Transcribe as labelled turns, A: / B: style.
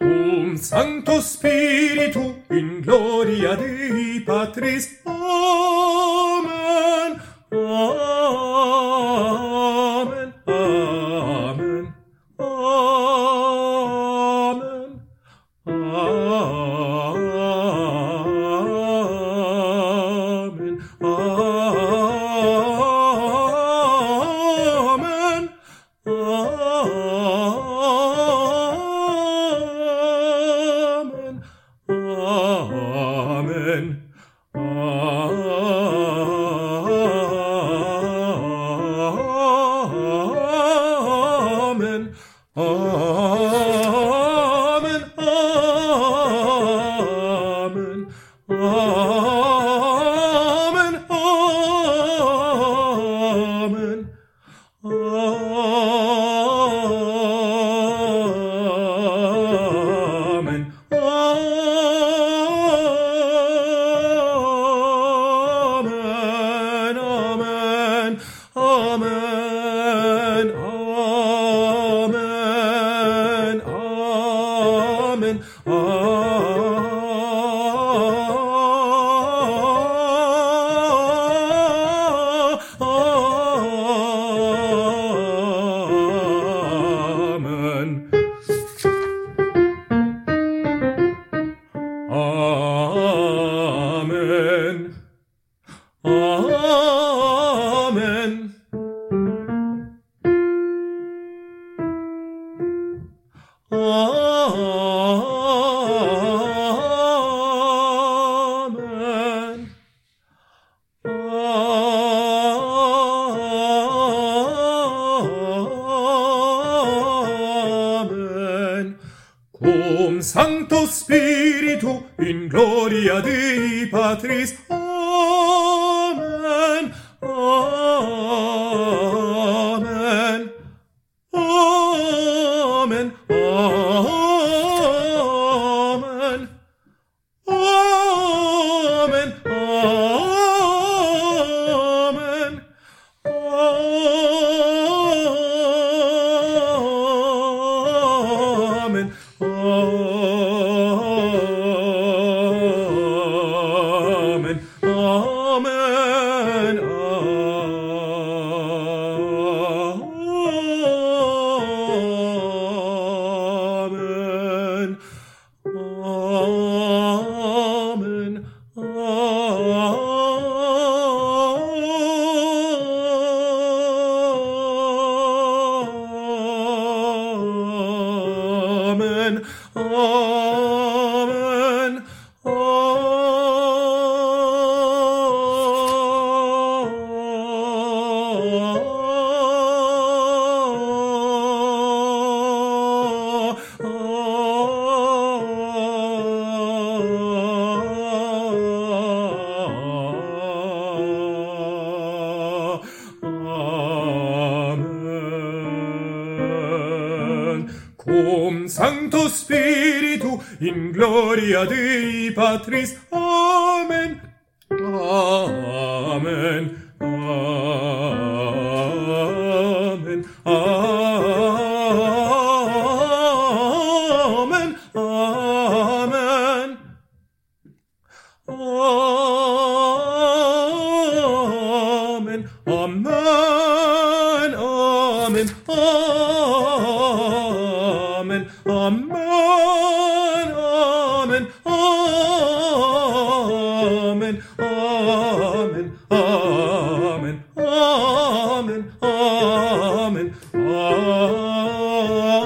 A: Cum Sancto Spiritu in gloria Dei Patris. Amen. Amen. Amen. Amen. Amen. Amen. Amen. Amen. Amen. Amen. Amen. Amen. Amen. Amen. Amen. Amen. Amen. Amen. Amen. Cum Sancto Spiritu in gloria Dei Patris. Amen. Amen. Amen. Amen. Amen. Amen. Amen. Amen. Amen. Amen. Amen. Amen. Amen. Cum Sancto Spiritu in gloria Dei Patris. Amen. Amen. Amen. Amen. Amen. Amen. Amen. Amen. Amen. Amen. Amen. Amen. Amen. Amen. Amen. Amen.